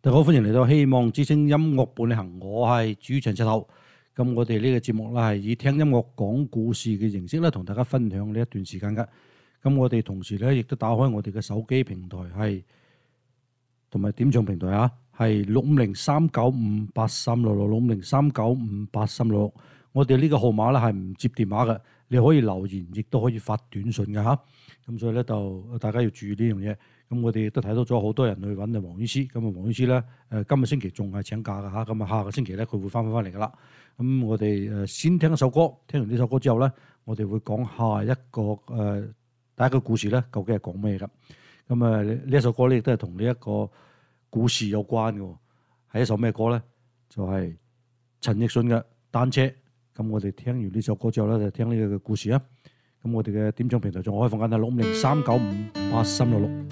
大家好，歡迎嚟到希望之聲音樂伴你行，我係主持人赤頭。咁我哋呢個節目咧係以聽音樂講故事嘅形式咧，同大家分享呢一段時間嘅。咁我哋同時咧亦都打開我哋嘅手機平台係同埋點唱平台啊，係650-395-8366，650-395-8366。我哋呢個號碼咧係唔接電話嘅，你可以留言，亦都可以發短信嘅嚇。咁所以咧就大家要注意呢樣嘢。咁我哋亦都睇到咗好多人去揾黃醫師。咁黃醫師咧今個星期仲係請假嘅嚇。咁下個星期咧佢會翻嚟㗎啦。咁我哋先聽一首歌，聽完呢首歌之後咧，我哋會講下一個第一個故事咧，究竟係講咩㗎？咁呢一首歌咧亦都係同呢一個故事有關嘅，係一首咩歌咧？就係陳奕迅嘅《單車》。咁我哋聽完呢首歌之後咧，就聽呢個故事啊。咁我哋嘅點唱平台仲開放緊係650-395-8366。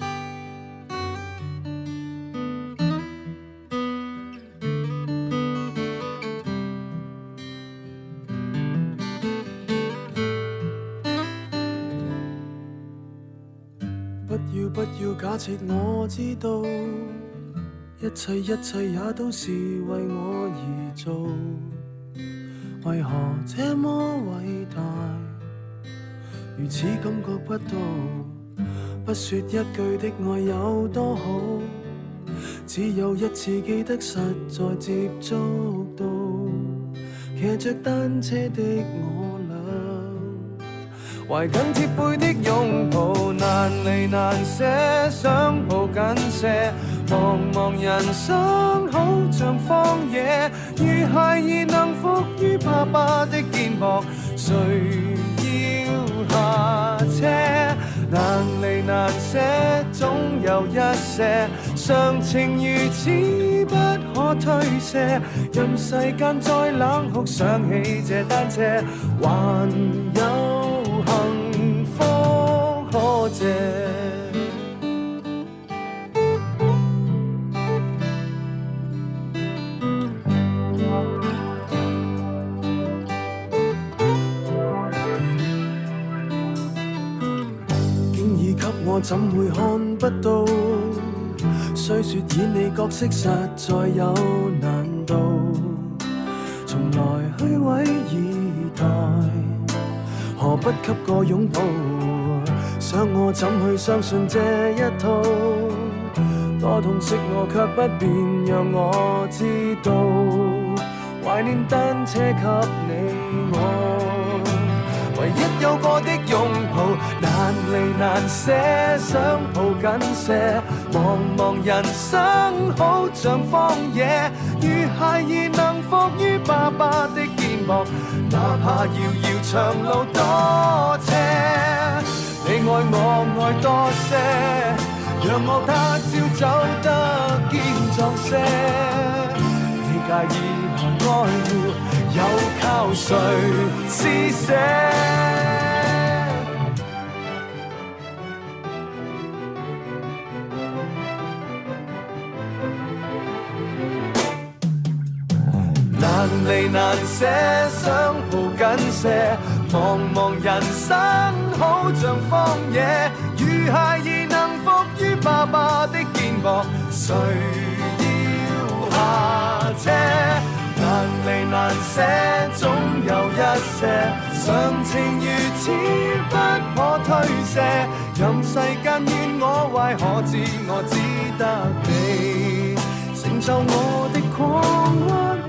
不要假設我知道，一切也都是為我而做，為何這麼偉大，如此感覺不到，不說一句的愛有多好，只有一次記得實在接觸到，騎着單車的我倆，懷緊貼背的擁抱，難離難捨，想抱緊些，茫茫人生好像荒野，如孩兒能伏於爸爸的肩膊，誰要下車？難離難捨，總有一些常情如此不可推卸，任世間再冷酷，想起這單車，還有幸福可借。我怎會看不到？雖說演你角色實在有難度，從來虛偽以待，何不給個擁抱？想我怎去相信這一套？多痛惜我卻不便讓我知道，懷念單車給你我。唯一有過的擁抱，難離難捨，想抱緊些，茫茫人生好像荒野，如孩兒能伏於爸爸的肩膊，哪怕遙遙長路多斜，你愛我愛多些，讓我他朝走得堅壯些，你介意和愛護又靠誰施捨？難離難捨，想抱緊些，茫茫人生好像荒野，如孩兒能伏於爸爸的肩膊，誰要下車？難離難捨，總有一些常情如此不可推卸，任世間怨我壞，可知我只得你成就我的狂或野。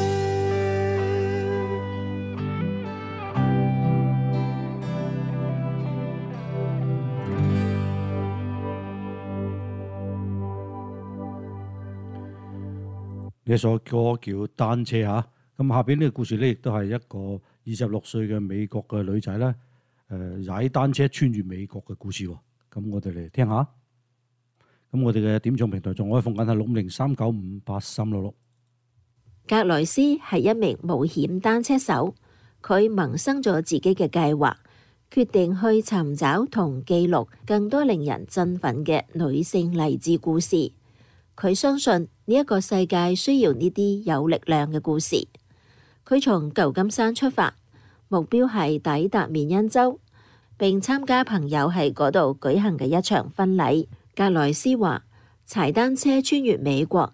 呢首歌叫《單車》嚇，咁下邊呢個故事咧，亦都係一個26歲嘅美國嘅女仔咧，踩單車穿越美國嘅故事喎。咁我哋嚟聽下。咁我哋嘅點唱平台仲可以放緊係650-395-8366。 格萊斯係一名冒險單車手，佢萌生咗自己嘅計劃，決定去尋找同記錄更多令人振奮嘅女性勵志故事。佢相信呢一個世界需要呢啲有力量嘅故事。佢從舊金山出發，目標係抵達緬因州，並參加朋友喺嗰度舉行嘅一場婚禮。格萊斯話：踩單車穿越美國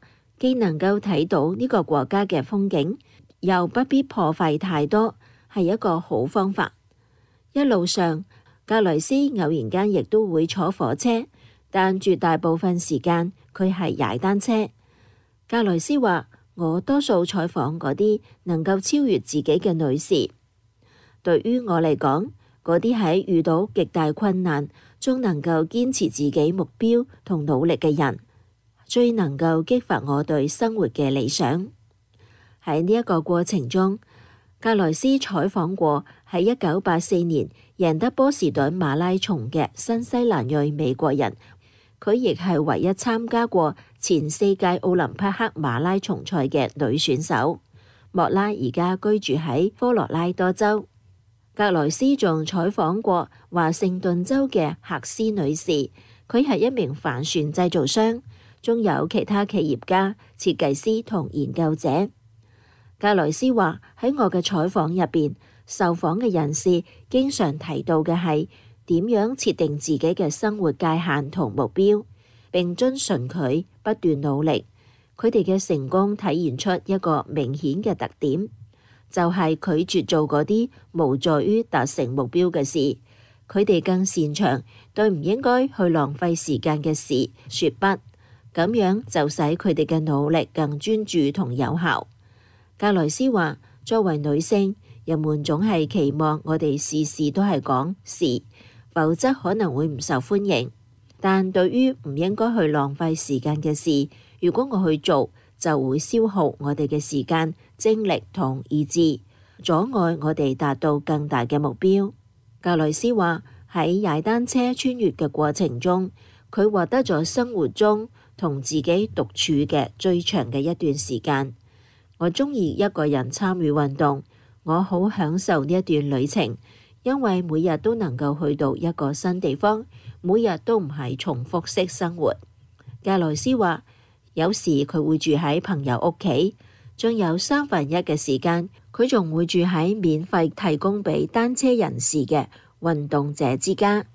既能夠睇到呢個國家嘅風景，又不必破壞太多，係一個好方法。一路上，格雷斯偶然間亦都會坐火車，但絕大部分時間佢係踩單車。格雷斯話：我多數採訪嗰啲能夠超越自己嘅女士。對於我嚟講，嗰啲喺遇到極大困難仲能夠堅持自己目標同努力嘅人，最能夠激發我對生活嘅理想。喺呢一個過程中，格雷斯採訪過喺1984年贏得波士頓馬拉松嘅新西蘭裔美國人，佢亦係唯一參加過前4屆奧林匹克馬拉松賽嘅女選手。莫拉而家居住喺科羅拉多州。格雷斯仲採訪過華盛頓州嘅赫斯女士，佢係一名帆船製造商。仲有其他企業家、設計師同研究者。格雷斯話：喺我嘅採訪入邊，受訪嘅人士經常提到嘅係點樣設定自己嘅生活界限同目標，並遵循佢不斷努力。佢哋嘅成功體現出一個明顯嘅特點，就係拒絕做嗰啲無助於達成目標嘅事。佢哋更擅長對唔應該去浪費時間嘅事說不。咁樣就使佢哋嘅努力更專注同有效。格雷斯話：作為女性，人們總係期望我哋事事都係講是，否則可能會唔受歡迎。但對於唔應該去浪費時間嘅事，如果我去做，就會消耗我哋嘅時間、精力同意志，阻礙我哋達到更大嘅目標。格雷斯話：喺踩單車穿越嘅過程中，佢獲得咗生活中同自己獨處嘅最長嘅一段時間。我鍾意一個人參與運動，我好享受呢一段旅程，因為每日都能夠去到一個新地方，每日都唔係重複式生活。格雷斯話：有時佢會住喺朋友屋企，仲有1/3嘅時間，佢仲會住喺免費提供俾單車人士嘅運動者之家。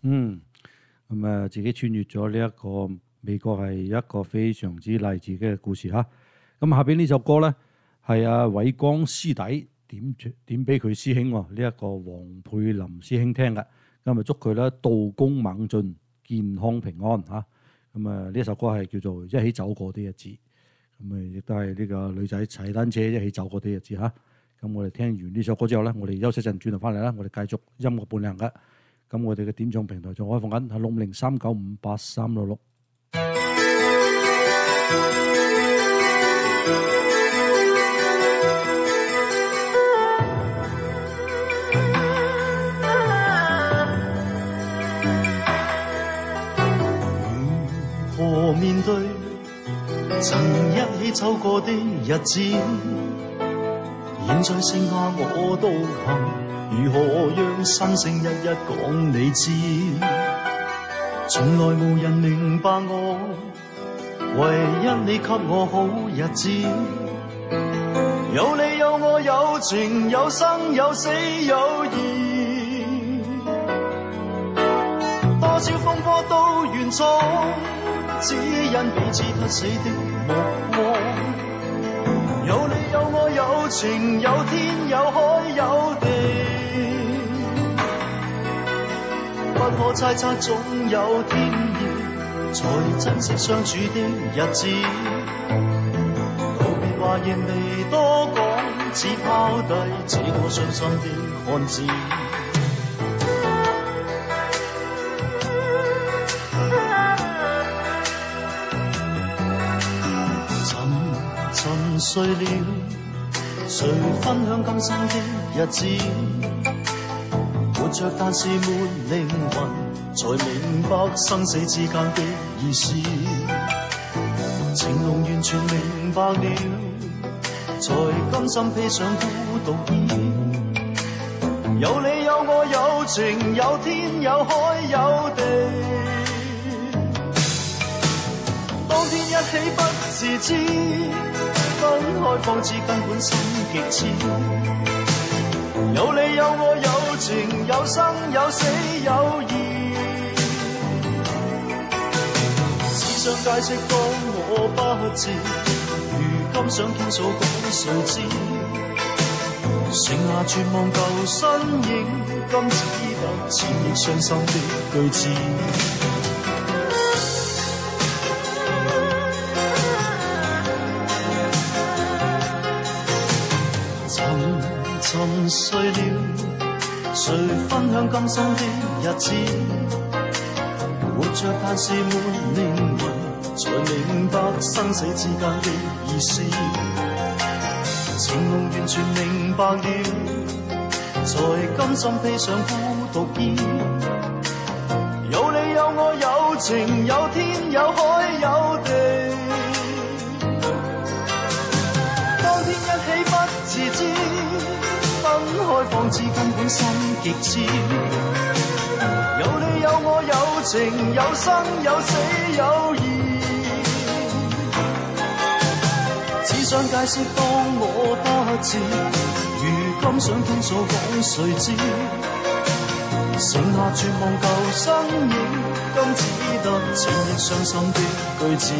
自己穿越咗呢一個美國係一個非常之勵志嘅故事嚇。咁下邊呢首歌呢，係阿偉光師弟點俾佢師兄呢一個黃佩林師兄聽嘅。咁祝佢咧道功猛進、健康平安嚇。呢首歌係叫做一起走過啲日子。亦都係呢個女仔踩單車一起走過啲日子嚇。咁我哋聽完呢首歌之後呢，我哋休息陣轉頭翻嚟啦，我哋繼續音樂伴娘嘅。咁我哋嘅點唱平台仲開放緊，係603958366。 如何面對曾一起走過的日子？現在剩下我獨行。如何讓心聲一一講你知？從來無人明白我，唯一你給我好日子。有你有我有情有生有死有義，多少風波都願闖，只因彼此不死的目光。有你有我有情有天有海有地，不可猜測總有天意，才珍惜相處的日子。告別話仍未多講，只拋低這個傷心的漢子。沉睡了，誰分享今生的日子？活着但是沒靈魂，才明白生死之間的意思。情濃完全明白了，才甘心披上孤獨衣。有你有我有情有天有海有地，當天一起不自知，分開方知根本心極痴。有你有我有情有生有死有義，思想解釋當我不知， 今想傾訴講誰知？剩下絕望舊身影，今只得千億傷心的句子。沉睡了，誰分享今生的日子？活着但是沒靈魂，才明白生死之間的意思。情濃完全明白了，才甘心披上孤獨衣。有你有我有情有天有海有地，當天一起不自知，分開方知根本心極痴。有你有我有情有生有死有義，只想解釋當我不知，如今想傾訴講誰知？剩下絕望舊身影，今只得千億傷心的句子。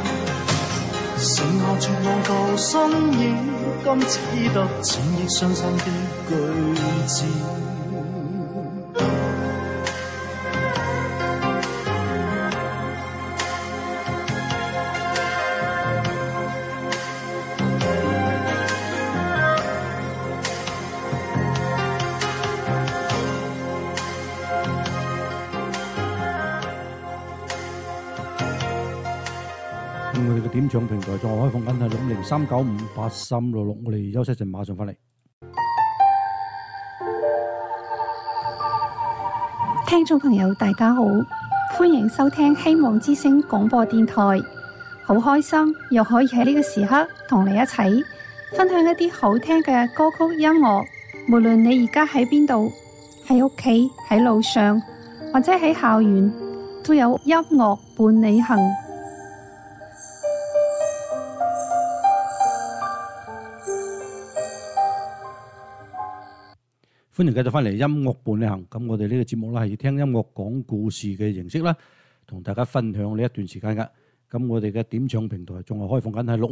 剩下絕望舊身影，今只得千億傷心的句子。 我哋嘅點唱平台仲係開放緊，係603958366，我哋休息一陣，馬上翻嚟。 聽眾朋友大家好，歡迎收聽希望之聲廣播電台，好開心又可以喺呢個時刻同你一齊分享一啲好聽嘅歌曲音樂。無論你而家喺邊度，喺屋企、喺路上或者喺校園，都有音樂伴你行。 歡迎繼續翻嚟音樂伴你行。咁我哋呢個節目咧係以聽音樂講故事嘅形式啦，同大家分享呢一段時間嘅。咁我哋嘅點唱平台仲係開放緊，係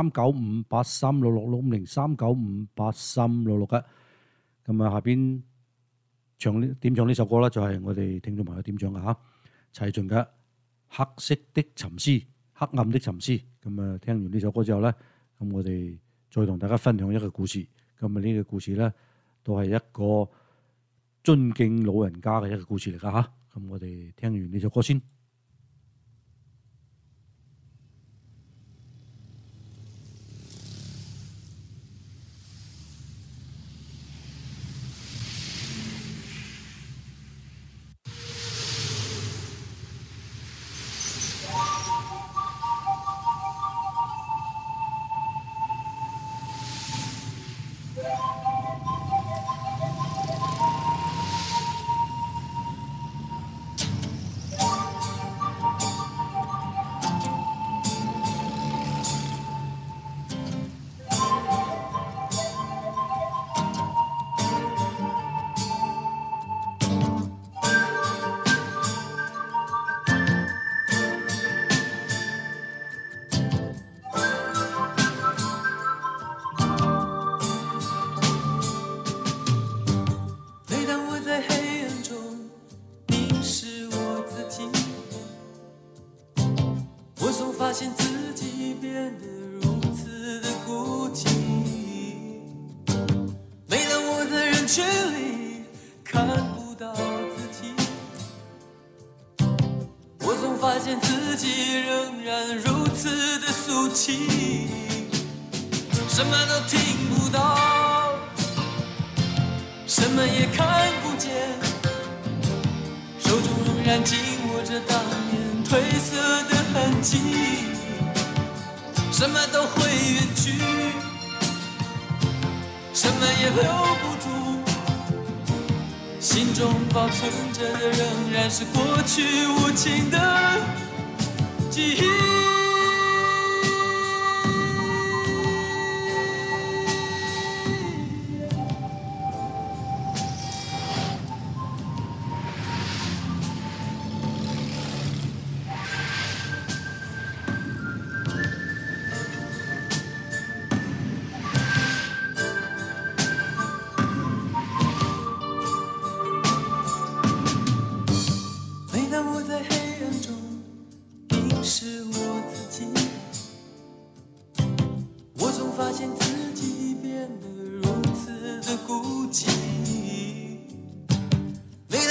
65039583666，65039583666嘅。咁啊，下邊點唱呢首歌咧，就係我哋聽眾朋友點唱嘅嚇，齊秦嘅《黑色的沉思》，黑暗的沉思。咁啊，聽完呢首歌之後咧，咁我哋再同大家分享一個故事。咁啊，呢個故事咧，都係一個尊敬老人家嘅一個故事嚟㗎嚇。咁我哋聽完呢首歌先。 发现自己变得如此的孤寂。每当我在人群里看不到自己，我总发现自己仍然如此的俗气，什么都听不到，什么也看不见，手中仍然紧握着当年褪色的痕迹，什么都会远去，什么也留不住，心中保存着的仍然是过去无情的记忆。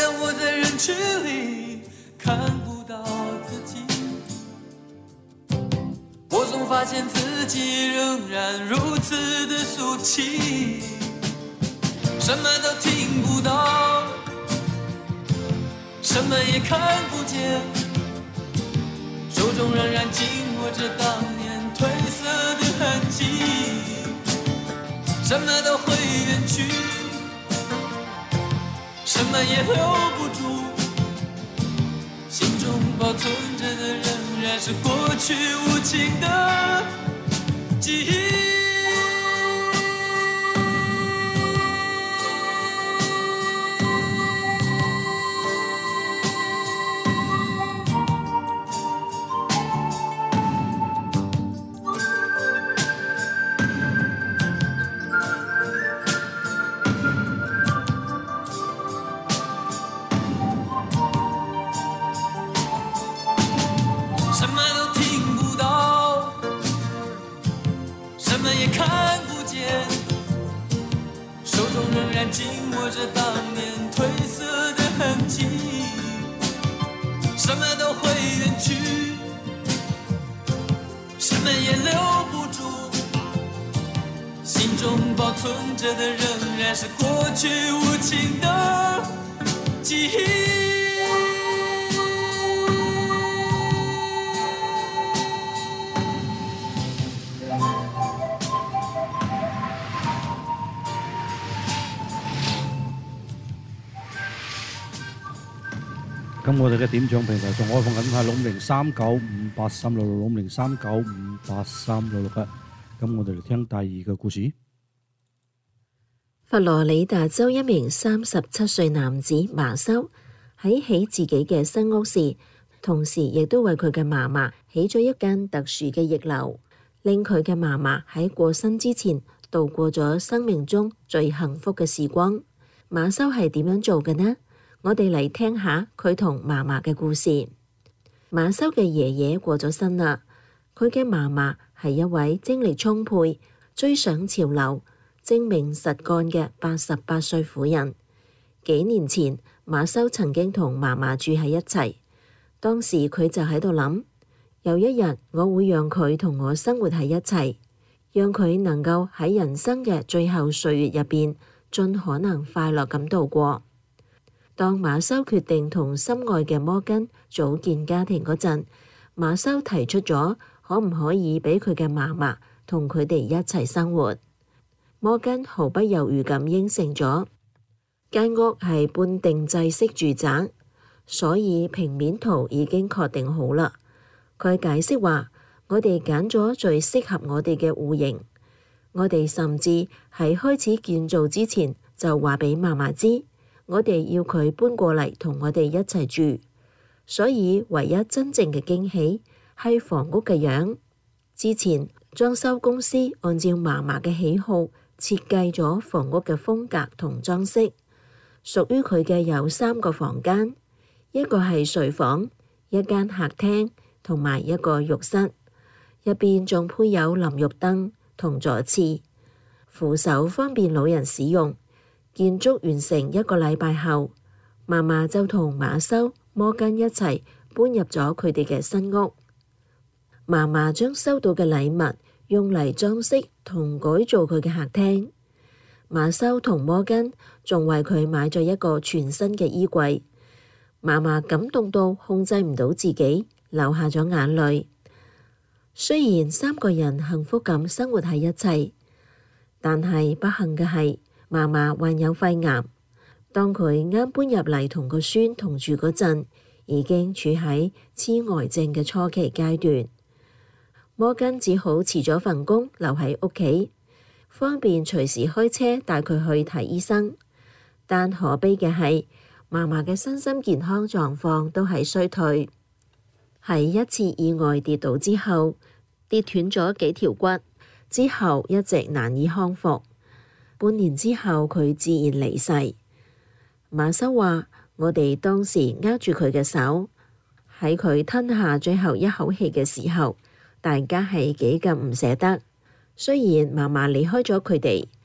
我在人群里看不到自己，我总发现自己仍然如此的俗气，什么都听不到，什么也看不见，手中仍然紧握着当年褪色的痕迹，什么都会远去，什么也留不住，心中保存着的仍然是过去无情的记忆。什么都听不到，什么也看不见，手中仍然紧握着当年褪色的痕迹，什么都会远去，什么也留不住，心中保存着的仍然是过去无情的记忆。 咁我哋嘅點唱平台仲開放緊係503958366，503958366嘅。咁我哋嚟聽第二個故事。 佛羅里達州一名37歲男子馬修喺起自己嘅新屋時，同時亦都為佢嘅嫲嫲起咗一間特殊嘅翼樓，令佢嘅嫲嫲喺過身之前度過咗生命中最幸福嘅時光。馬修係點樣做嘅呢？我哋嚟聽下佢同嫲嫲嘅故事。馬修嘅爺爺過咗身啦，佢嘅嫲嫲係一位精力充沛、追上潮流、精明實幹嘅88歲婦人。幾年前，馬修曾經同嫲嫲住喺一齊，當時佢就喺度諗，有一日我會讓佢同我生活喺一齊，讓佢能夠喺人生嘅最後歲月入邊盡可能快樂咁度過。當馬修決定同心愛嘅摩根組建家庭嗰陣，馬修提出咗可唔可以俾佢嘅嫲嫲同佢哋一齊生活。摩根毫不猶豫咁應承咗。間屋係半定制式住宅，所以平面圖已經確定好啦。佢解釋話，我哋揀咗最適合我哋嘅戶型，我哋甚至喺開始建造之前就話俾嫲嫲知，我哋要佢搬過嚟同我哋一齊住，所以唯一真正嘅驚喜係房屋嘅樣。之前裝修公司按照嫲嫲嘅喜好設計咗房屋嘅風格同裝飾。屬於佢嘅有3個房間，一個係睡房，一間客廳同埋一個浴室，入邊仲配有淋浴燈同座廁，扶手方便老人使用。建築完成1個禮拜後，嫲嫲就同馬修、摩根一齊搬入咗佢哋嘅新屋。嫲嫲將收到嘅禮物用嚟裝飾同改造佢嘅客廳。馬修同摩根仲為佢買咗一個全新嘅衣櫃。嫲嫲感動到控制唔到自己，流下咗眼淚。雖然3個人幸福咁生活喺一齊，但係不幸嘅係，嫲嫲患有肺癌，當佢啱搬入嚟同個孫同住嗰陣，已經處喺痴呆症嘅初期階段。摩根只好辭咗份工留喺屋企，方便隨時開車帶佢去睇醫生。但可悲嘅係，嫲嫲嘅身心健康狀況都係衰退。喺一次意外跌倒之後，跌斷咗幾條骨，之後一直難以康復。半年之後，佢自然離世。馬修話：我哋當時握住佢嘅手，喺佢吞下最後一口氣嘅時候，大家係幾咁唔捨得。雖然嫲嫲離開咗佢哋，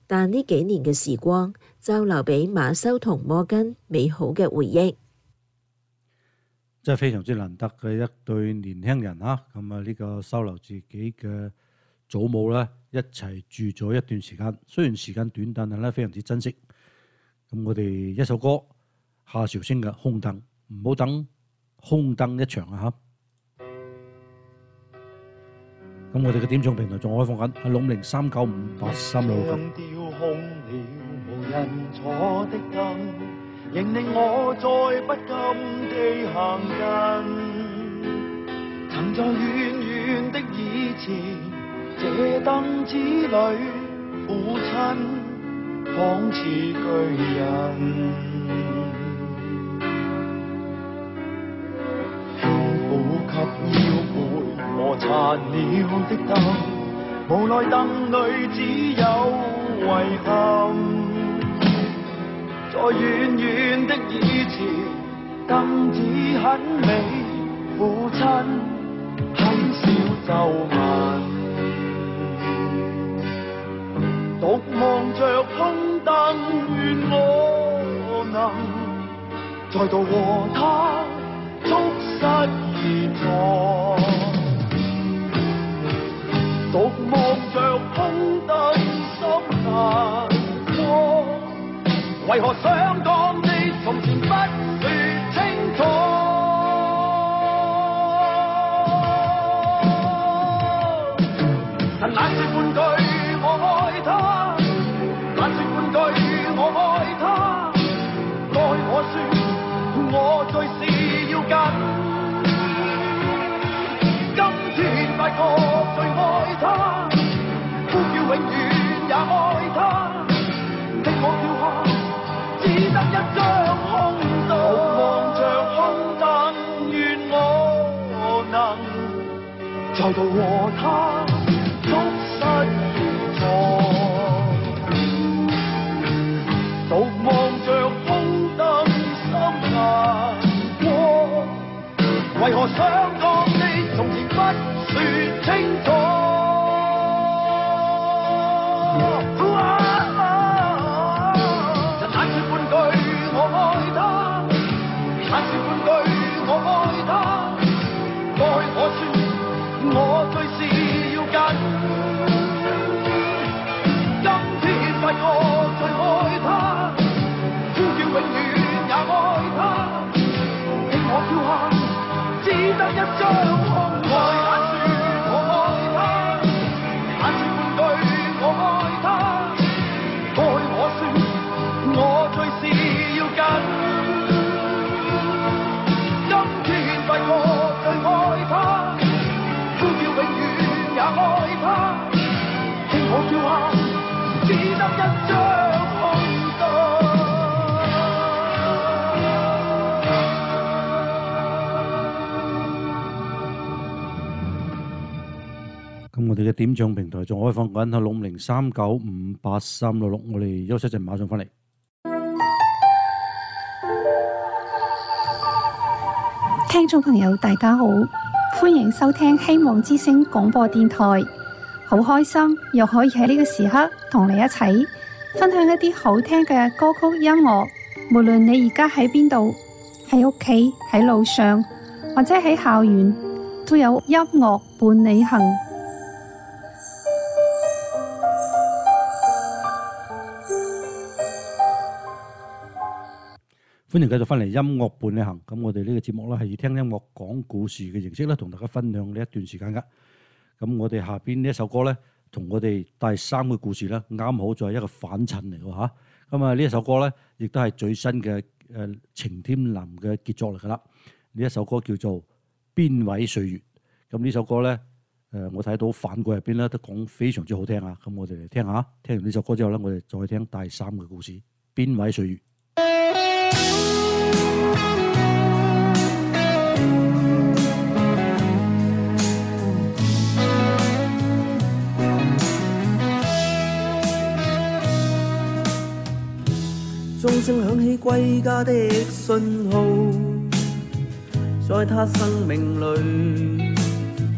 但呢幾年嘅時光就留俾馬修同摩根美好嘅回憶。 真係非常之難得嘅一對年輕人啊！咁啊，呢個收留自己嘅祖母咧，一齊住咗一段時間。雖然時間短，但係咧非常之珍惜。咁我哋一首歌夏韶聲嘅《空燈》，唔好等空燈一場啊！咁我哋嘅點唱平台仲開放緊，係603958366。 調空了無人坐的燈，仍令我再不禁地行近。曾在遠遠的以前，這燈子裏父親仿似巨人。輕撫給腰背磨殘了的燈，無奈燈裏只有遺憾。在遠遠的以前，燈子很美，父親很少皺紋。獨望着空燈，願我能再度和他促膝而坐。獨望着空燈，心難過。為何想講的從前不說清楚？但懶說半句我愛他，懶說半句我愛他，愛我說我最是要緊。今天發覺最愛他，呼叫永遠也愛他，聽我叫喊只得一張空燈。望着空燈，願我能再度和他促膝而坐。獨望着空燈，心難過。為何想講的從前不說清楚？我最是要緊，今天發覺最愛他，呼叫永遠也愛他，聽我叫喊，只得一張空愛。懶說我愛他，懶說半句我愛他，愛我說我最是要緊，今天發覺最愛他。也愛他，聽我叫喊，只得一張空燈。 咁我哋嘅點唱平台仲開放緊，係603958366。我哋休息一陣，馬上翻嚟。 聽眾朋友，大家好。歡迎收聽希望之聲廣播電台，好開心又可以喺呢個時刻同你一齊分享一啲好聽嘅歌曲音樂。無論你而家喺邊度，喺屋企、喺路上或者喺校園，都有音樂伴你行。 歡迎繼續翻嚟音樂伴你行。咁我哋呢個節目咧係以聽音樂講故事嘅形式咧，同大家分享呢一段時間噶。咁我哋下邊呢一首歌咧，同我哋第3個故事咧，啱好就係一個反襯嚟嘅吓。咁啊呢一首歌咧，亦都係最新嘅晴天林嘅傑作嚟噶啦。呢一首歌叫做《邊位歲月》。咁呢首歌咧，我睇到反饋入邊咧都講非常之好聽啊。咁我哋嚟聽下。聽完呢首歌之後咧，我哋再聽第3個故事《邊位歲月》。 鐘聲響起歸家的信號，在他生命裏，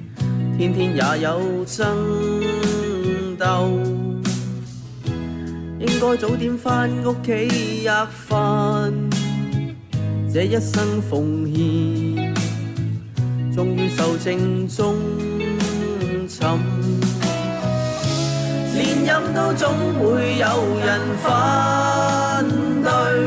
天天也有爭鬥。 應該早點返屋企吔飯。這一生奉獻，終於壽正終寢。連任都總會有人反對，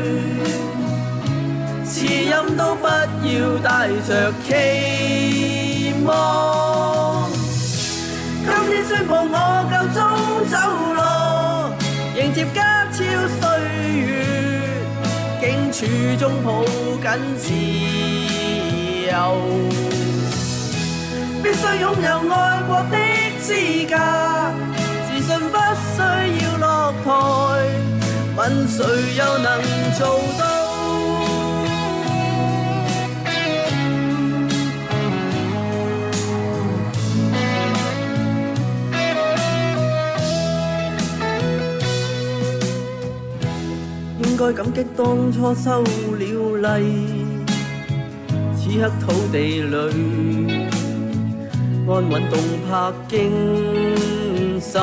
辭任都不要帶着期望。今天宣布我夠鐘走咯，迎接家超歲月，荊柱中抱緊自由，必須擁有愛國的資格，自信不需要落台，問誰又能做到？應該感激當初收了禮，此刻土地裏安穩動魄驚心，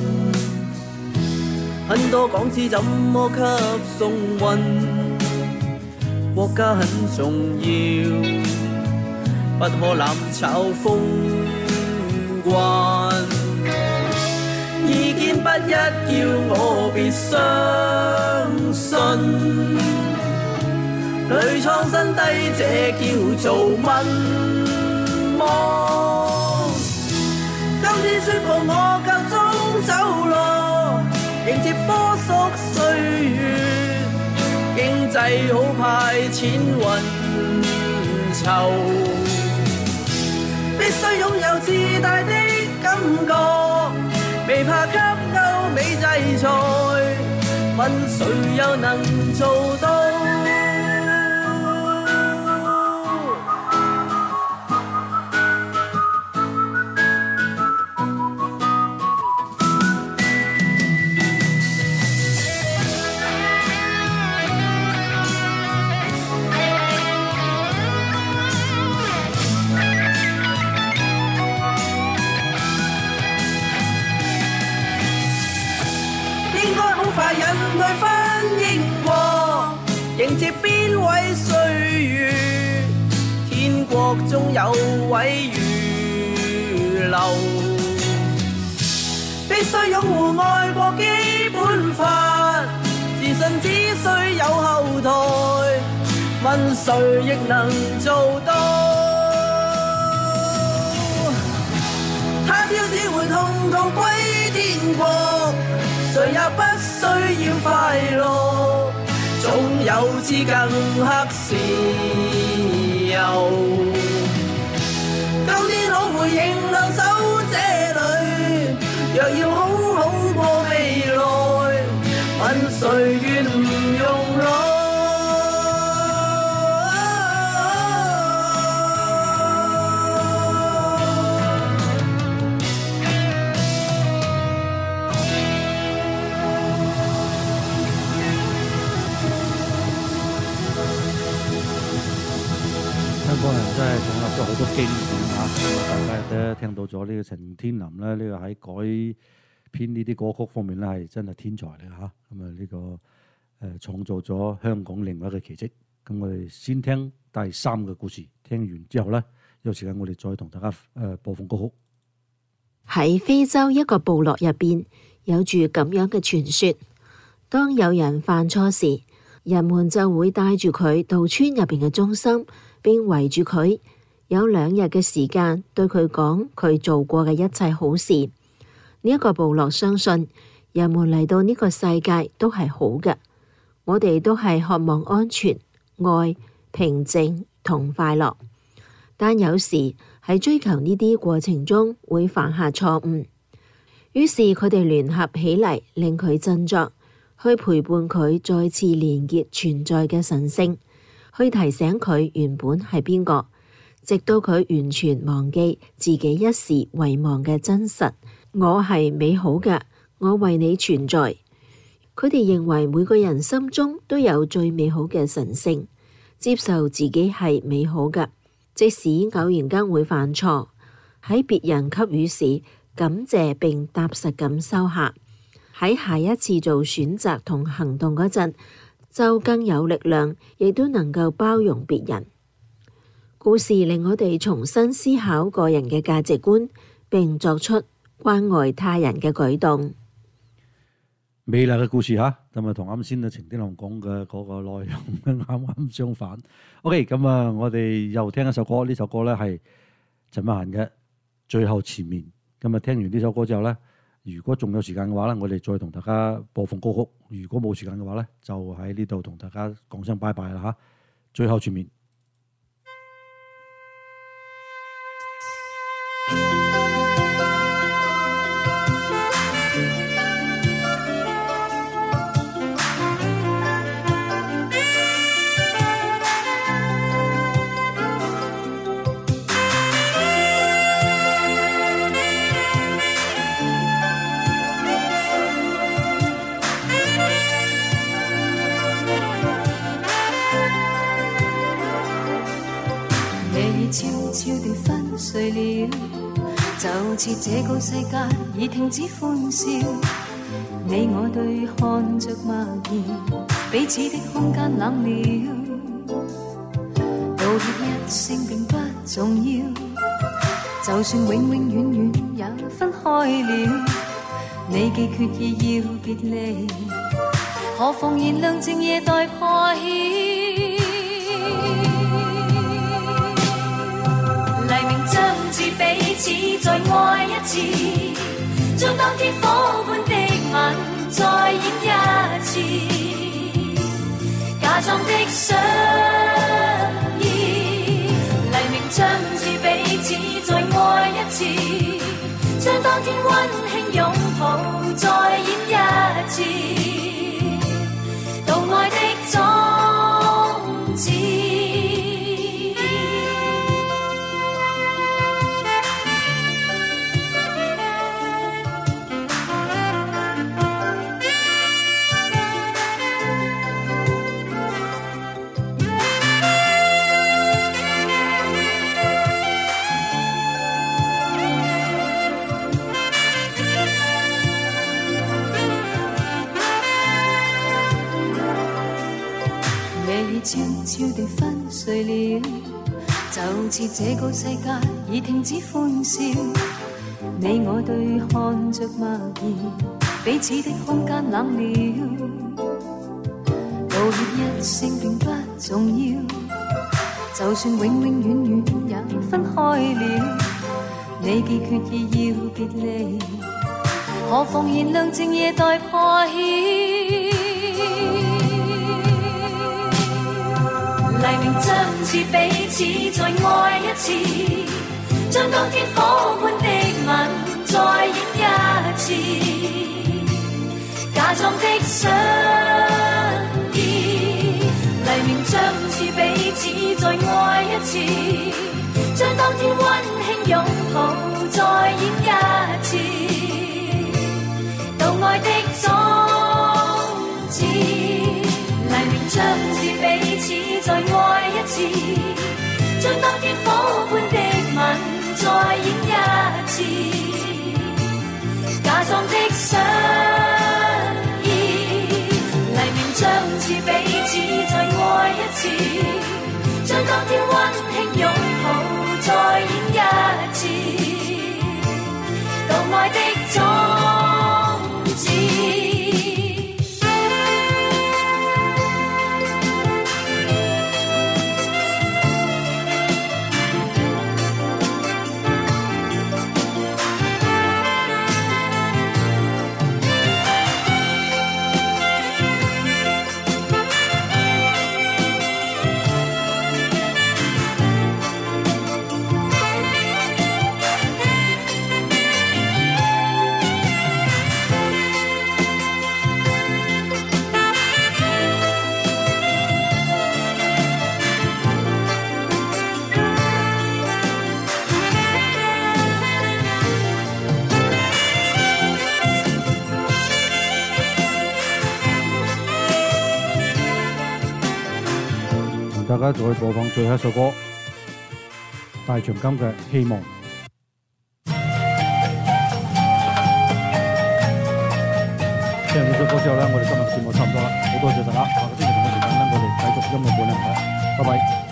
很多港資怎麼給送運？國家很重要，不可攬炒風慣。意見不一，叫我別相信。屢創新低，這叫做民望。今天宣布我夠鐘走咯，迎接波叔歲月，經濟好派錢運籌，必須擁有自大的感覺。未怕給歐美制裁，問誰又能做到？人類翻英國，迎接邊位歲月？天國中有位預留，必須擁護愛國基本法，自信只需有後台，問誰亦能做到？他朝只會統統歸天國，誰也不需要快樂，總有次更黑時候。今天好回應兩手這裏，若要好好過未來，問誰願唔用腦？ 香港人真係創立咗好多經典嚇，大家亦都聽到咗呢個陳天林咧，呢個喺改編呢啲歌曲方面咧係真係天才嚟嚇。咁啊呢個創造咗香港另外一個奇蹟。咁我哋先聽第三個故事，聽完之後咧有時間我哋再同大家播放歌曲。 喺非洲一個部落入邊有住咁樣嘅傳說，當有人犯錯時，人們就會帶住佢到村入邊嘅中心，並圍住佢，有2日嘅時間對佢講佢做過嘅一切好事。呢一個部落相信人們嚟到呢個世界都係好嘅，我哋都係渴望安全、愛、平靜同快樂。但有時喺追求呢啲過程中會犯下錯誤，於是佢哋聯合起嚟令佢振作，去陪伴佢再次連結存在嘅神聖，去提醒佢原本係邊個，直到佢完全忘記自己一時遺忘嘅真實。我係美好嘅，我為你存在。佢哋認為每個人心中都有最美好嘅神聖，接受自己係美好嘅，即使偶然間會犯錯，喺別人給予時感謝並踏實咁收下。 喺下一次做選擇同行動嗰陣，就更有力量，亦都能夠包容別人。故事令我哋重新思考個人嘅價值觀，並作出關愛他人嘅舉動。 美麗嘅故事嚇，咁啊同啱先啊程天龍講嘅嗰個內容啱啱相反。OK， 咁啊我哋又聽一首歌，呢首歌咧係陳慧嫻嘅《最後纏綿》。咁啊聽完呢首歌之後咧，如果仲有時間嘅話咧，我哋再同大家播放歌曲；如果冇時間嘅話咧，就喺呢度同大家講聲拜拜啦嚇。最後纏綿。 悄悄地昏睡了，就似這個世界已停止歡笑。你我對看着默然，彼此的空間冷了。道歉一聲並不重要，就算永永遠遠也分開了。你既決意要別離，何妨燃亮靜夜待破曉。黎明將至，彼此再愛一次，將當天火般的吻再演一次，假裝的相依。黎明將至，彼此再愛一次，將當天溫馨擁抱再演一次，到愛的終止。悄悄地昏睡了，就似這個世界已停止歡笑。你我對看着默然，彼此的空間冷了。道歉一聲並不重要，就算永永遠遠也分開了。你既決意要別離，何妨燃亮靜夜待破曉。黎明將至，彼此再愛一次，將當天火般的吻再演一次，假裝的相依。黎明將至，彼此再愛一次，將當天溫馨擁抱再演一次，到愛的終止。黎明將至，彼此再愛一次，將當天火般的吻再演一次，假裝的相依。黎明將至，彼此再愛一次，將當天溫馨擁抱再演一次，到愛的終止。 大家再播放最後一首歌，大長今嘅希望。 聽完呢首歌之後咧，我哋今日嘅節目差唔多啦，好多謝大家，下個星期同一時間咧，我哋繼續音樂伴侶，拜拜。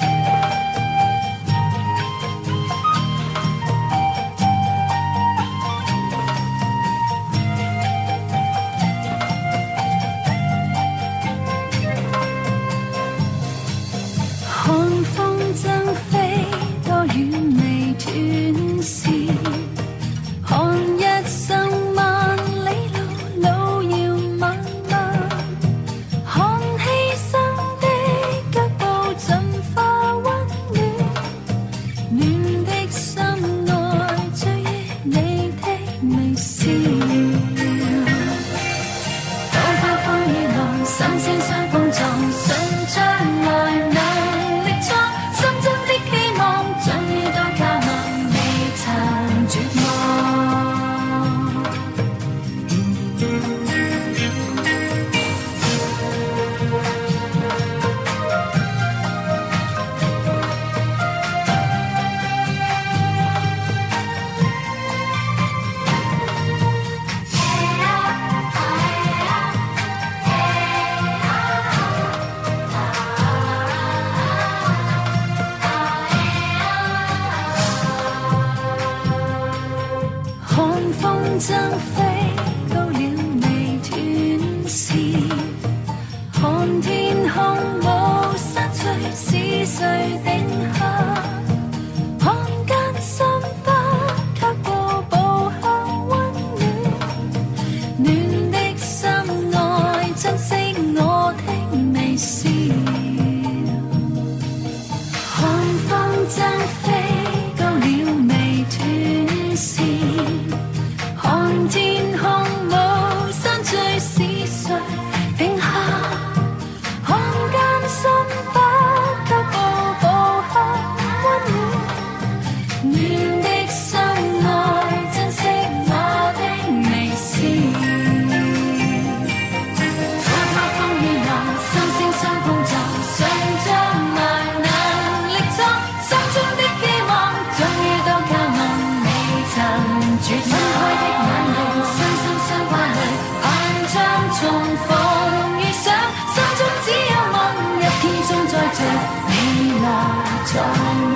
在未來。